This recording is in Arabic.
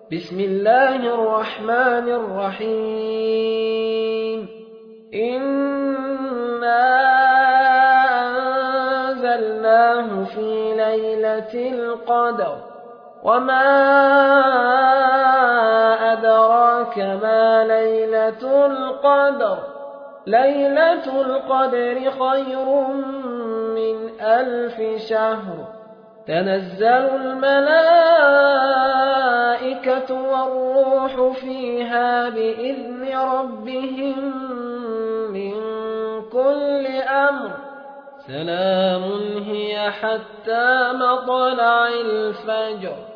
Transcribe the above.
بسم الله الرحمن الرحيم إنا أنزلناه في ليلة القدر وما أدراك ما ليلة القدر ليلة القدر خير من 1000 شهر تنزل الملائكة والروح فيها بإذن ربهم من كل أمر سلام هي حتى مطلع الفجر